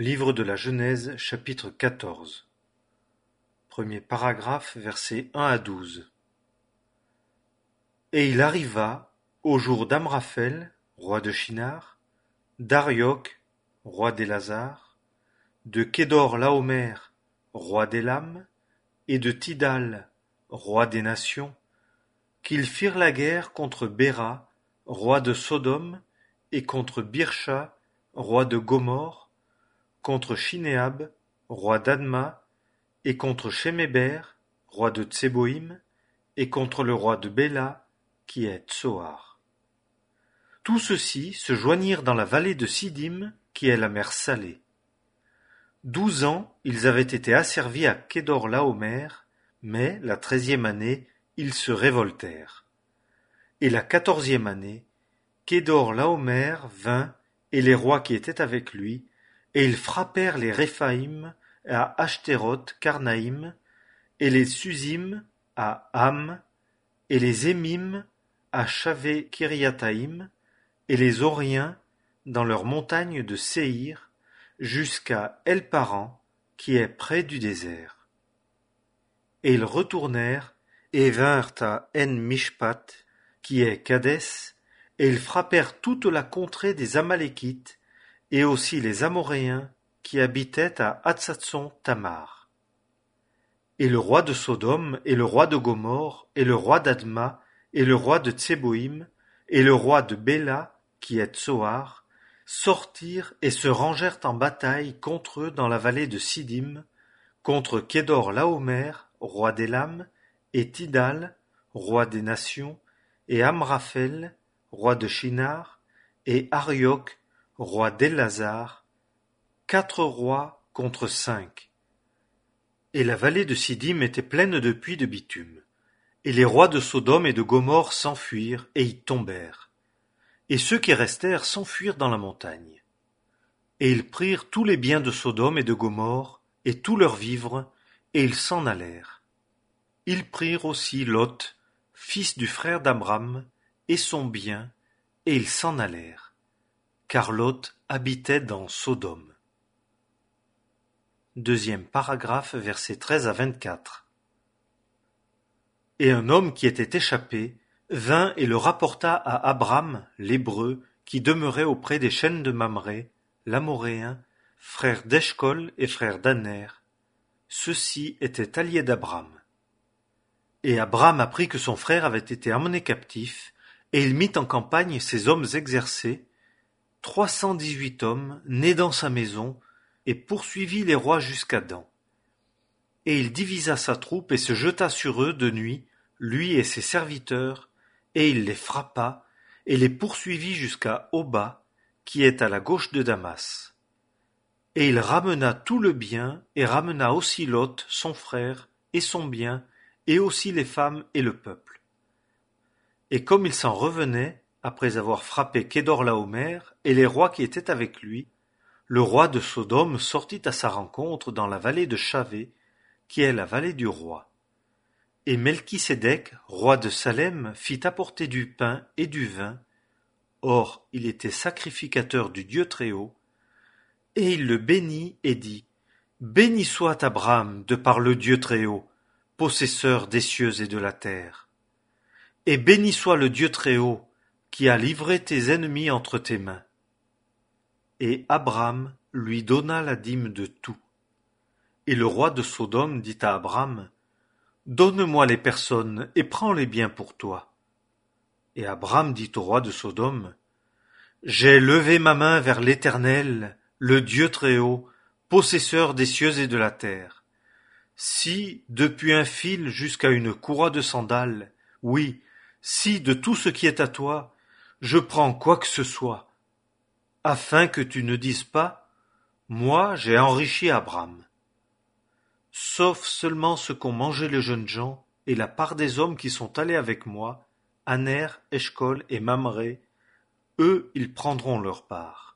Livre de la Genèse, chapitre 14. Premier paragraphe, versets 1 à 12. Et il arriva, au jour d'Amraphel, roi de Shinar, d'Arioc, roi d'Élasar, de Kédor Laomer, roi d'Élam, et de Tidal, roi des nations, qu'ils firent la guerre contre Béra, roi de Sodome, et contre Birsha, roi de Gomorre, contre Shinéab, roi d'Adma, et contre Sheméber, roi de Tseboïm, et contre le roi de Béla, qui est Tsoar. Tous ceux-ci se joignirent dans la vallée de Siddim, qui est la mer Salée. 12 ans ils avaient été asservis à Kédor Laomer, mais la 13e année ils se révoltèrent. Et la 14e année, Kédor Laomer vint, et les rois qui étaient avec lui, et ils frappèrent les Réphaïm à Ashtéroth Karnaïm, et les Susim à Ham, et les Émim à Shavé Kiriataïm, et les Horiens dans leurs montagnes de Séhir, jusqu'à El-Paran, qui est près du désert. Et ils retournèrent et vinrent à En-Mishpat, qui est Kadès, et ils frappèrent toute la contrée des Amalékites, et aussi les Amoréens qui habitaient à Hatsatson Tamar. Et le roi de Sodome, et le roi de Gomorre, et le roi d'Adma, et le roi de Tseboïm, et le roi de Béla, qui est Tsoar, sortirent et se rangèrent en bataille contre eux dans la vallée de Siddim, contre Kédor Laomer, roi d'Élam, et Tidal, roi des nations, et Amraphel, roi de Shinar, et Arioc, roi d'Élasar, 4 rois contre 5. Et la vallée de Siddim était pleine de puits de bitume. Et les rois de Sodome et de Gomorre s'enfuirent et y tombèrent. Et ceux qui restèrent s'enfuirent dans la montagne. Et ils prirent tous les biens de Sodome et de Gomorre, et tous leurs vivres, et ils s'en allèrent. Ils prirent aussi Lot, fils du frère d'Abram, et son bien, et ils s'en allèrent. Car Lot habitait dans Sodome. Deuxième paragraphe, versets 13 à 24. Et un homme qui était échappé vint et le rapporta à Abram, l'Hébreu, qui demeurait auprès des chênes de Mamré, l'Amoréen, frère d'Eshcol et frère d'Aner. Ceux-ci étaient alliés d'Abram. Et Abram apprit que son frère avait été emmené captif, et il mit en campagne ses hommes exercés, 318 hommes nés dans sa maison, et poursuivit les rois jusqu'à Dan. Et il divisa sa troupe et se jeta sur eux de nuit, lui et ses serviteurs, et il les frappa, et les poursuivit jusqu'à Oba, qui est à la gauche de Damas. Et il ramena tout le bien, et ramena aussi Lot, son frère, et son bien, et aussi les femmes et le peuple. Et comme il s'en revenait, après avoir frappé Kédor Laomer et les rois qui étaient avec lui, le roi de Sodome sortit à sa rencontre dans la vallée de Shavé, qui est la vallée du roi. Et Melchisédek, roi de Salem, fit apporter du pain et du vin. Or, il était sacrificateur du Dieu Très-Haut. Et il le bénit et dit, « Béni soit Abraham de par le Dieu Très-Haut, possesseur des cieux et de la terre. Et béni soit le Dieu Très-Haut, qui a livré tes ennemis entre tes mains. » Et Abram lui donna la dîme de tout. Et le roi de Sodome dit à Abram, « Donne-moi les personnes et prends les biens pour toi. » Et Abram dit au roi de Sodome, « J'ai levé ma main vers l'Éternel, le Dieu Très-Haut, possesseur des cieux et de la terre. Si, depuis un fil jusqu'à une courroie de sandales, oui, si de tout ce qui est à toi, je prends quoi que ce soit, afin que tu ne dises pas, moi j'ai enrichi Abram. Sauf seulement ce qu'ont mangé les jeunes gens, et la part des hommes qui sont allés avec moi, Aner, Eshcol et Mamré, eux ils prendront leur part.